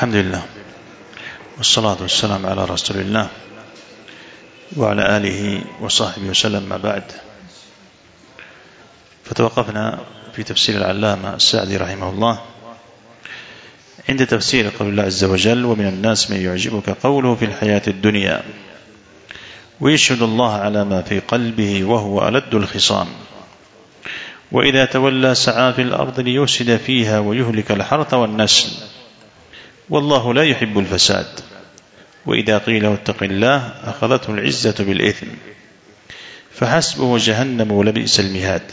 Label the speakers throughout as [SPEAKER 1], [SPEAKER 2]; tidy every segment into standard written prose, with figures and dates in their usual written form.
[SPEAKER 1] الحمد لله والصلاة والسلام على رسول الله وعلى آله وصحبه وسلم. ما بعد، فتوقفنا في تفسير العلامة السعدي رحمه الله عند تفسير قول الله عز وجل: ومن الناس من يعجبك قوله في الحياة الدنيا ويشهد الله على ما في قلبه وهو ألد الخصام، وإذا تولى سعى في الأرض ليفسد فيها ويهلك الحرث والنسل، والله لا يحب الفساد، وإذا قيل اتق الله أخذته العزة بالإثم فحسبه جهنم ولبئس المهاد.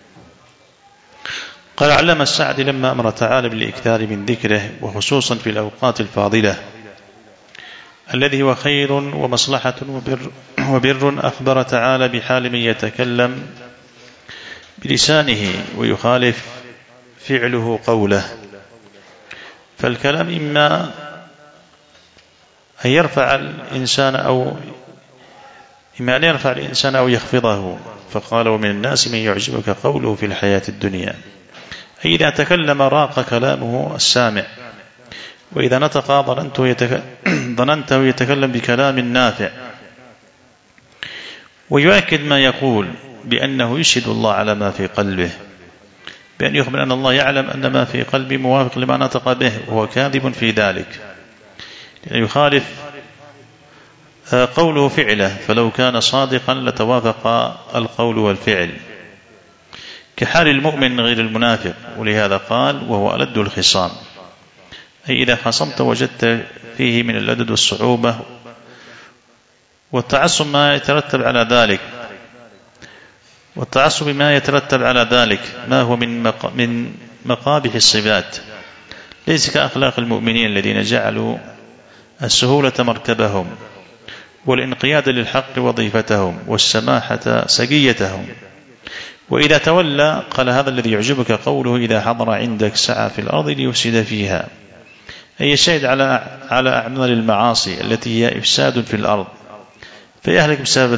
[SPEAKER 1] قال علامة السعدي: لما أمر تعالى بالإكثار من ذكره وخصوصا في الأوقات الفاضلة الذي هو خير ومصلحة وبر، أخبر تعالى بحال من يتكلم بلسانه ويخالف فعله قوله. فالكلام إما أن يرفع الإنسان أو يخفضه، فقال: ومن الناس من يعجبك قوله في الحياة الدنيا، أي إذا تكلم راق كلامه السامع، وإذا نطق ظننته يتكلم بكلام نافع. ويؤكد ما يقول بأنه يشهد الله على ما في قلبه، بأن يخبر أن الله يعلم أن ما في قلبه موافق لما نطق به، وهو كاذب في ذلك، يعني يخالف قوله فعله، فلو كان صادقا لتوافق القول والفعل، كحال المؤمن غير المنافق. ولهذا قال: وهو ألد الخصام، أي إذا خصمت وجدت فيه من اللدد والصعوبة والتعصب ما يترتب على ذلك، ما هو من مقابح الصفات، ليس كأخلاق المؤمنين الذين جعلوا السهولة مركبهم، والانقياد للحق وظيفتهم، والسماحة سجيتهم. وإذا تولى قال: هذا الذي يعجبك قوله إذا حضر عندك سعى في الأرض ليفسد فيها، أي يشهد على أعمال المعاصي التي هي إفساد في الأرض، فيهلك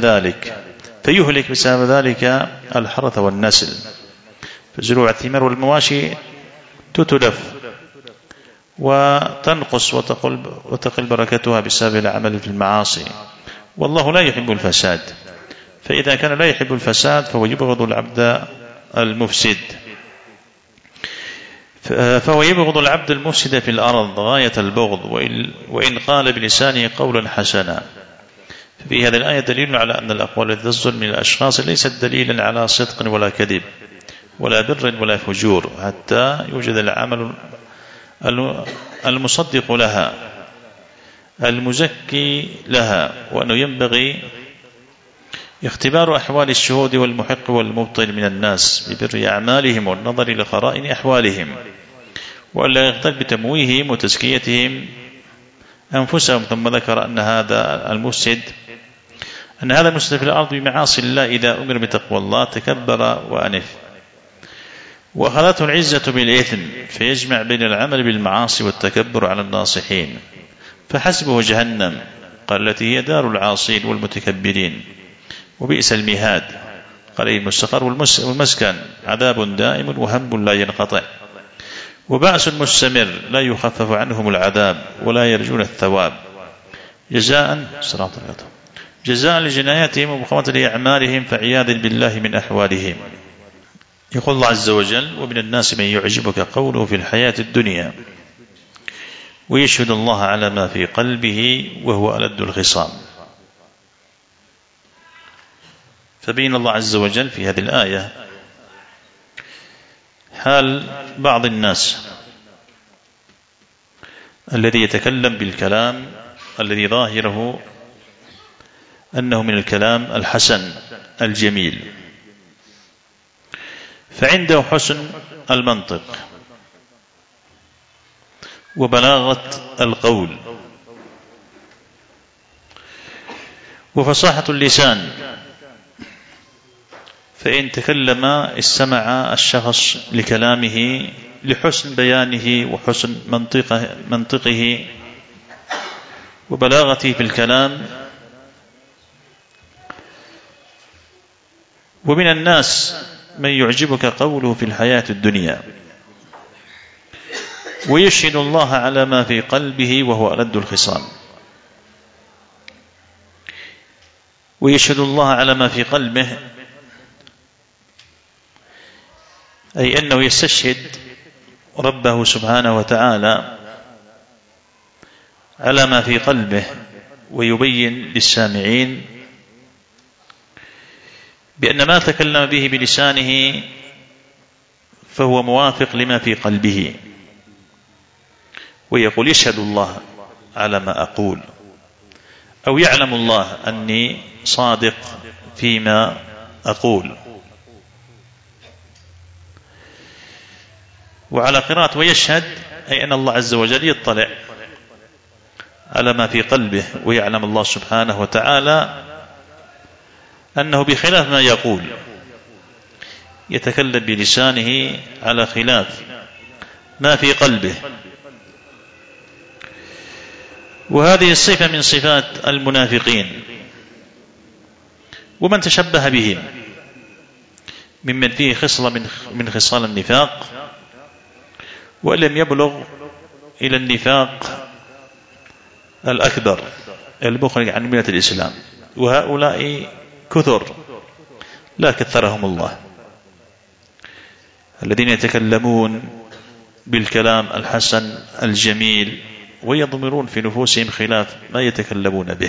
[SPEAKER 1] بسبب ذلك الحرث والنسل، فزروع الثمار والمواشي تتلف وتنقص وتقل بركتها بسبب العمل في المعاصي، والله لا يحب الفساد. فإذا كان لا يحب الفساد فهو يبغض العبد المفسد، في الأرض غاية البغض، وإن قال بلسانه قولا حسنا. في هذه الآية دليل على أن الأقوال التي تصدر من الأشخاص ليست دليلا على صدق ولا كذب ولا بر ولا فجور، حتى يوجد العمل المصدق لها المزكي لها، وأنه ينبغي اختبار أحوال الشهود والمحق والمبطل من الناس ببر أعمالهم والنظر لخرائن أحوالهم، وألا يغتر بتمويههم وتزكيتهم أنفسهم. ثم ذكر أن هذا المفسد في الأرض بمعاصي الله إذا أمر بتقوى الله تكبر وأنف، وأخذته العزة بالإثم، فيجمع بين العمل بالمعاصي والتكبر على الناصحين، فحسبه جهنم، قال التي هي دار العاصين والمتكبرين، وبئس المهاد، قال المستقر والمسكن، عذاب دائم وهم لا ينقطع، وبأس مستمر لا يخفف عنهم العذاب ولا يرجون الثواب، جزاء لجناياتهم ومقامة لأعمالهم، فعياذ بالله من أحوالهم. يقول الله عز وجل: ومن الناس من يعجبك قوله في الحياة الدنيا ويشهد الله على ما في قلبه وهو ألد الخصام. فبين الله عز وجل في هذه الآية حال بعض الناس الذي يتكلم بالكلام الذي ظاهره أنه من الكلام الحسن الجميل، فعنده حسن المنطق وبلاغة القول وفصاحة اللسان، فإن تكلم استمع الشخص لكلامه لحسن بيانه وحسن منطقه وبلاغته في الكلام. ومن الناس من يعجبك قوله في الحياة الدنيا، ويشهد الله على ما في قلبه وهو ألد الخصام. ويشهد الله على ما في قلبه أي أنه يستشهد ربه سبحانه وتعالى على ما في قلبه، ويبين للسامعين بأن ما تكلم به بلسانه فهو موافق لما في قلبه، ويقول يشهد الله على ما أقول، أو يعلم الله أني صادق فيما أقول. وعلى قراءة ويشهد أي أن الله عز وجل يطلع على ما في قلبه، ويعلم الله سبحانه وتعالى أنه بخلاف ما يقول، يتكلم بلسانه على خلاف ما في قلبه. وهذه الصفة من صفات المنافقين، ومن تشبه بهم ممن فيه خصلة من خصال النفاق ولم يبلغ إلى النفاق الأكبر المخرج عن ملة الإسلام. وهؤلاء كثر لا كثرهم الله، الذين يتكلمون بالكلام الحسن الجميل ويضمرون في نفوسهم خلاف ما يتكلمون به.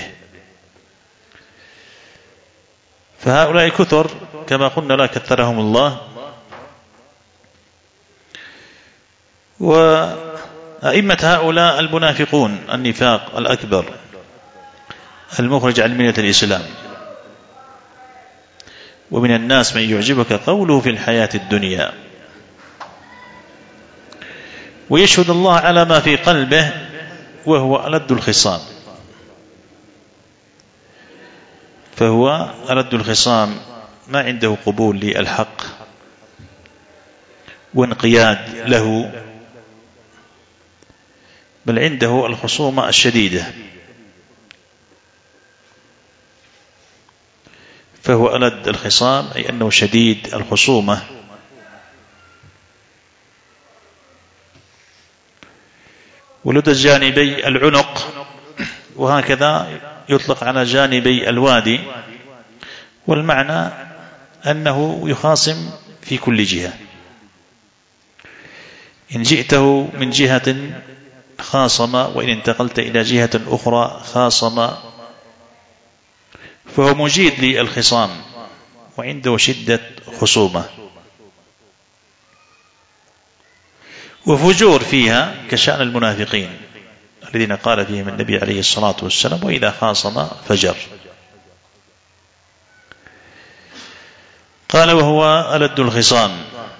[SPEAKER 1] فهؤلاء كثر كما قلنا لا كثرهم الله. وأئمة هؤلاء المنافقون النفاق الأكبر المخرج عن ملة الإسلام. ومن الناس من يعجبك قوله في الحياة الدنيا ويشهد الله على ما في قلبه وهو ألد الخصام. فهو ألد الخصام، ما عنده قبول للحق وانقياد له، بل عنده الخصومة الشديدة. فهو ألد الخصام أي أنه شديد الخصومة. ولد جانبي العنق، وهكذا يطلق على جانبي الوادي، والمعنى أنه يخاصم في كل جهة. إن جئته من جهة خاصم، وإن انتقلت إلى جهة أخرى خاصم. فهو مجيد للخصام وعنده شدة خصومة وفجور فيها، كشأن المنافقين الذين قال فيهم النبي عليه الصلاة والسلام وإذا خاصم فجر. قال وهو ألد الخصام.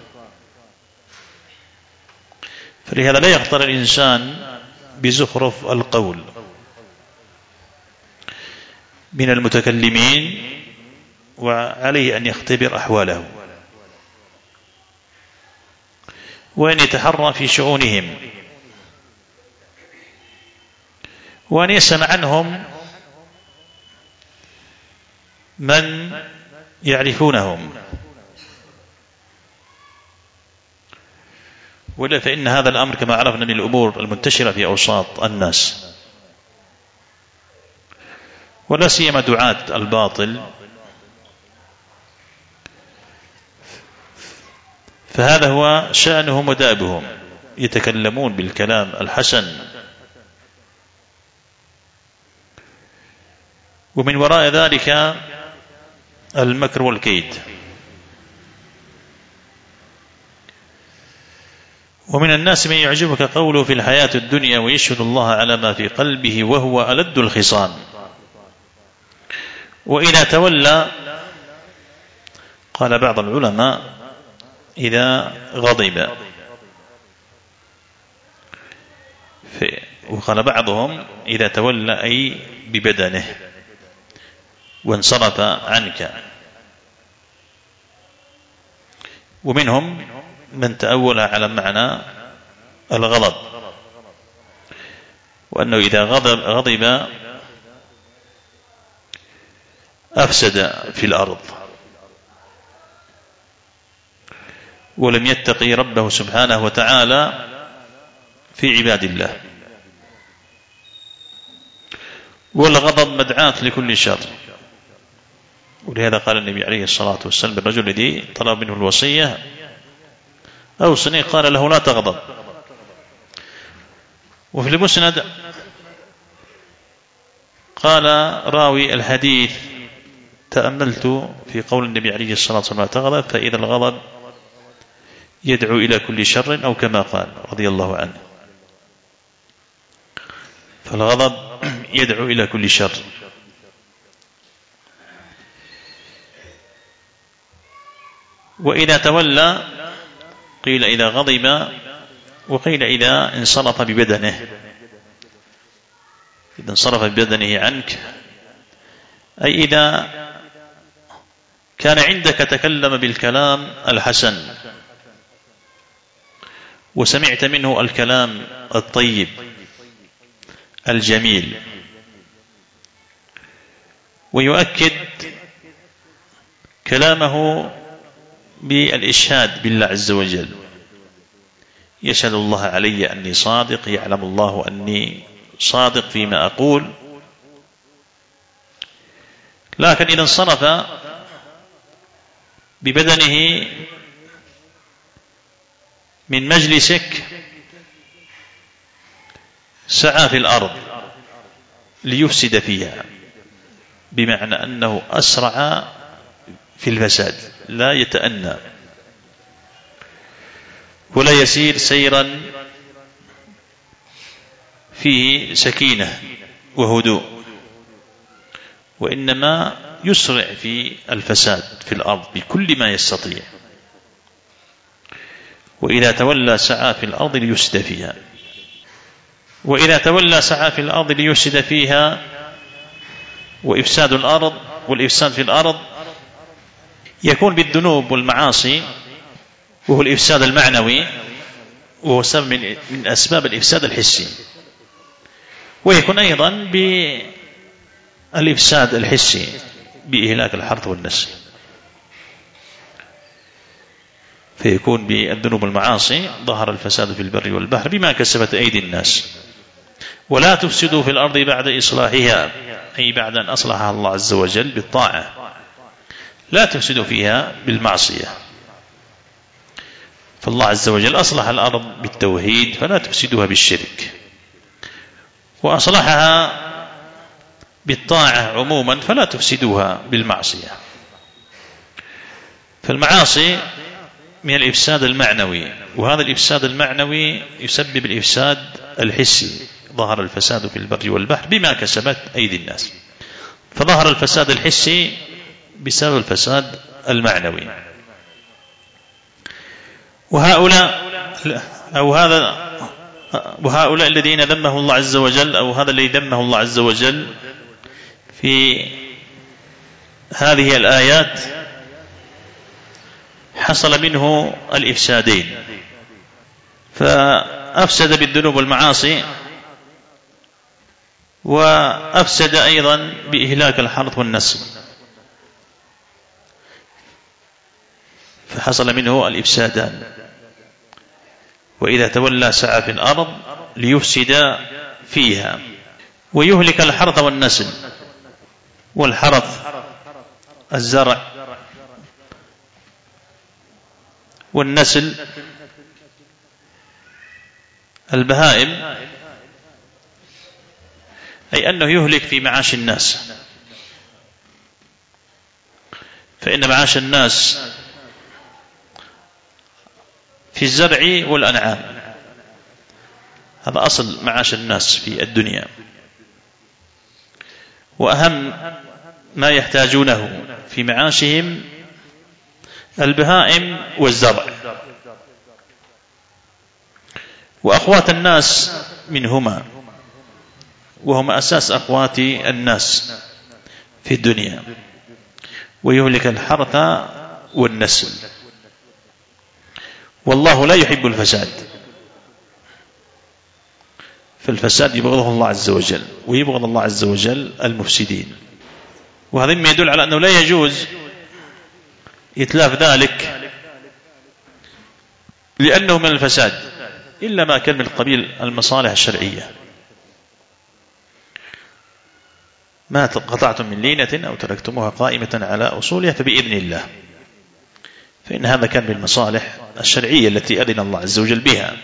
[SPEAKER 1] فلهذا لا يخطر الإنسان بزخرف القول من المتكلمين، وعليه أن يختبر أحواله وأن يتحرى في شؤونهم، وأن يسمع عنهم من يعرفونهم. ولا فإن هذا الأمر كما عرفنا من الأمور المنتشرة في أوساط الناس، ولا سيما دعاة الباطل. فهذا هو شأنهم ودابهم، يتكلمون بالكلام الحسن، ومن وراء ذلك المكر والكيد. ومن الناس من يعجبك قوله في الحياة الدنيا ويشهد الله على ما في قلبه وهو ألد الخصام. وإذا تولى، قال بعض العلماء إذا غضب، وقال بعضهم إذا تولى أي ببدنه وانصرف عنك. ومنهم من تأول على معنى الغضب، وأنه إذا غضب أفسد في الأرض ولم يتقي ربه سبحانه وتعالى في عباد الله. والغضب مدعاة لكل شر، ولهذا قال النبي عليه الصلاة والسلام بالرجل الذي طلب منه الوصية أوصني، قال له لا تغضب. وفي المسند قال راوي الحديث تأملت في قول النبي عليه الصلاة والسلام لا تغضب، فإذا الغضب يدعو إلى كل شر، أو كما قال رضي الله عنه، فالغضب يدعو إلى كل شر. وإذا تولى قيل إذا غضب، وقيل إذا انصرف ببدنه، إذا انصرف ببدنه عنك، أي إذا كان عندك تكلم بالكلام الحسن وسمعت منه الكلام الطيب الجميل، ويؤكد كلامه بالإشهاد بالله عز وجل، يشهد الله علي أني صادق، يعلم الله أني صادق فيما أقول. لكن إذا انصرف ببدنه من مجلسك سعى في الأرض ليفسد فيها، بمعنى أنه أسرع في الفساد، لا يتأنى ولا يسير سيرا فيه سكينة وهدوء، وإنما يسرع في الفساد في الأرض بكل ما يستطيع. وإذا تولى سعى في الأرض ليفسد فيها. وإذا تولى سعى في الأرض ليفسد فيها، وإفساد الأرض والإفساد في الأرض يكون بالذنوب والمعاصي، وهو الإفساد المعنوي، وهو سبب من أسباب الإفساد الحسي، ويكون أيضا بالإفساد الحسي بإهلاك الحرث والنسل، فيكون بالذنوب والمعاصي ظهر الفساد في البر والبحر بما كسبت أيدي الناس. ولا تفسدوا في الأرض بعد إصلاحها، أي بعد أن أصلحها الله عز وجل بالطاعة، لا تفسدوا فيها بالمعصية. فالله عز وجل أصلح الأرض بالتوحيد فلا تفسدوها بالشرك، وأصلحها بالطاعة عموما فلا تفسدوها بالمعصية. فالمعاصي من الإفساد المعنوي، وهذا الإفساد المعنوي يسبب الإفساد الحسي، ظهر الفساد في البر والبحر بما كسبت أيدي الناس. فظهر الفساد الحسي بسبب الفساد المعنوي. وهؤلاء الذين ذمه الله عز وجل، أو هذا الذي ذمه الله عز وجل في هذه الآيات حصل منه الإفسادين، فأفسد بالذنوب والمعاصي، وأفسد أيضا بإهلاك الحرث والنسل، فحصل منه الإفسادان. وإذا تولى سعى في الأرض ليفسد فيها ويهلك الحرث والنسل. والحرث الزرع، والنسل البهائم، أي أنه يهلك في معاش الناس، فإن معاش الناس في الزرع والأنعام، هذا أصل معاش الناس في الدنيا، وأهم ما يحتاجونه في معاشهم البهائم والزرع، وأخوات الناس منهما، وهم أساس أخوات الناس في الدنيا. ويهلك الحرث والنسل. والله لا يحب الفساد، فالفساد يبغضه الله عز وجل، ويبغض الله عز وجل المفسدين. وهذا مما يدل على أنه لا يجوز إتلاف ذلك، لأنه من الفساد، إلا ما كان من قبيل المصالح الشرعية. ما قطعتم من لينة أو تركتموها قائمة على أصولها فبإذن الله، فإن هذا كان بالمصالح الشرعية التي أذن الله عز وجل بها،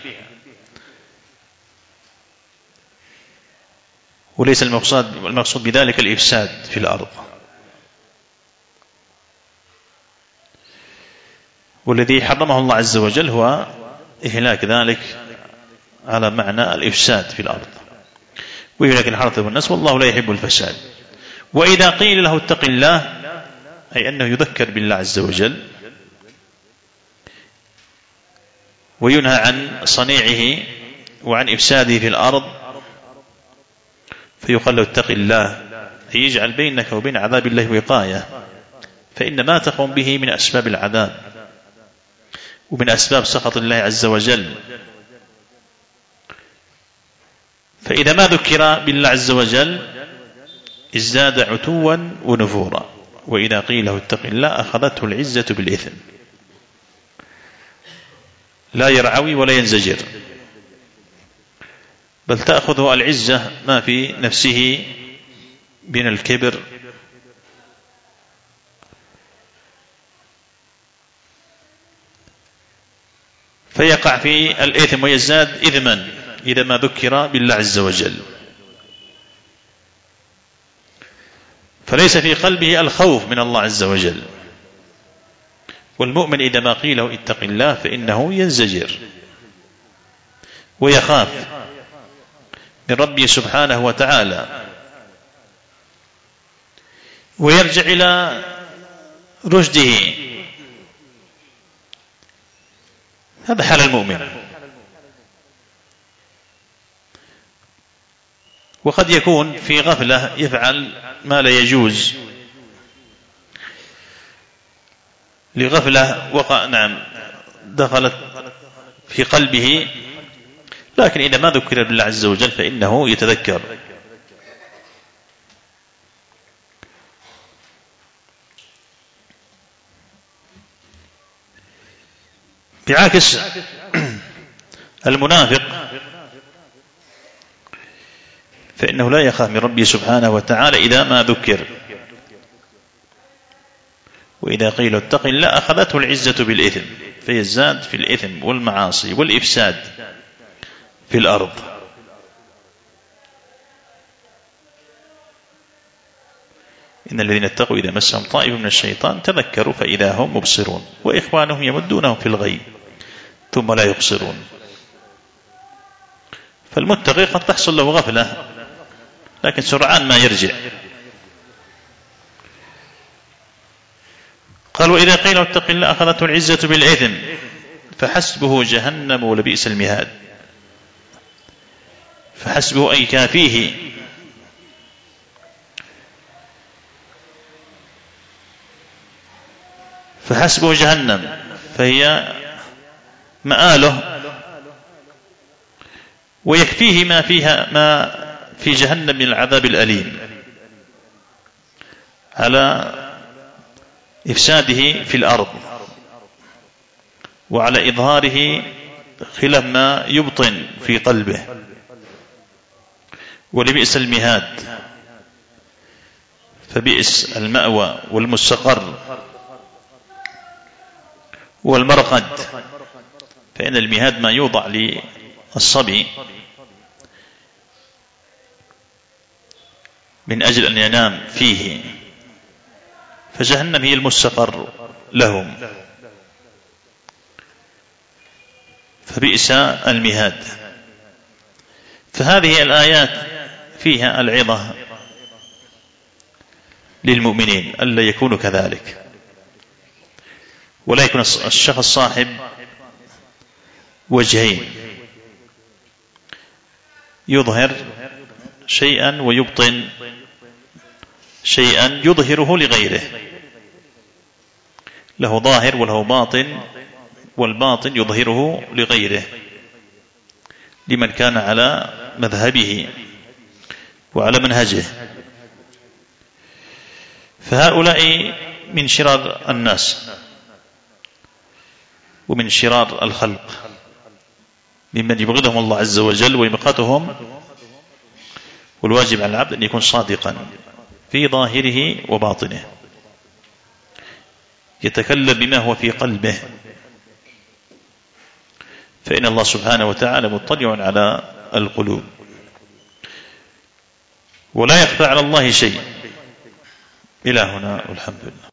[SPEAKER 1] وليس المقصود بذلك الإفساد في الأرض. والذي حرمه الله عز وجل هو إهلاك ذلك على معنى الإفساد في الأرض، ويهلك الحرث والنسل والله لا يحب الفساد. وإذا قيل له اتق الله، أي أنه يذكر بالله عز وجل وينهى عن صنيعه وعن إفساده في الأرض، فيقال له اتق الله، أي يجعل بينك وبين عذاب الله وقاية، فإن ما تقوم به من أسباب العذاب ومن أسباب سخط الله عز وجل. فإذا ما ذكر بالله عز وجل ازداد عتوا ونفورا، وإذا قيل له اتق الله أخذته العزة بالإثم، لا يرعوي ولا ينزجر، بل تأخذه العزة ما في نفسه من الكبر فيقع في الإثم ويزداد إثما إذا ما ذكر بالله عز وجل، فليس في قلبه الخوف من الله عز وجل. والمؤمن إذا ما قيل له اتق الله فإنه ينزجر ويخاف من ربه سبحانه وتعالى، ويرجع إلى رشده. هذا حال المؤمن. وقد يكون في غفلة يفعل ما لا يجوز، لغفلة دخلت في قلبه، لكن إذا ما ذكر بالله عز وجل فإنه يتذكر. بعكس المنافق فإنه لا يخاف من ربه سبحانه وتعالى إذا ما ذكر. وإذا قيل اتق الله أخذته العزة بالإثم، فيزداد في الإثم والمعاصي والإفساد في الأرض. إن الذين اتقوا إذا مسهم طائف من الشيطان تذكروا فإذا هم مبصرون وإخوانهم يمدونهم في الغي ثم لا يبصرون. فالمتقي قد تحصل له غفلة لكن سرعان ما يرجع. قال وإذا قيل اتق الله أخذته العزة بالإثم فحسبه جهنم ولبئس المهاد. فحسبه أي كافيه، فحسبه جهنم فهي مآله، ويكفيه ما في جهنم من العذاب الأليم على إفساده في الأرض وعلى إظهاره خلاف ما يبطن في قلبه. ولبئس المهاد، فبئس المأوى والمستقر والمرقد. فإن المهاد ما يوضع للصبي من أجل أن ينام فيه، فجهنم هي المستقر لهم، فبئس المهاد. فهذه الآيات فيها العظة للمؤمنين ألا يكونوا كذلك، ولا يكون الشخص صاحب وجهين، يظهر شيئا ويبطن شيئا، يظهره لغيره، له ظاهر وله باطن، والباطن يظهره لغيره لمن كان على مذهبه وعلى منهجه. فهؤلاء من شرار الناس ومن شرار الخلق، ممن يبغضهم الله عز وجل ويمقتهم. والواجب على العبد أن يكون صادقا في ظاهره وباطنه، يتكلم بما هو في قلبه، فإن الله سبحانه وتعالى مطلع على القلوب، ولا يخفى على الله شيء. إلى هنا والحمد لله.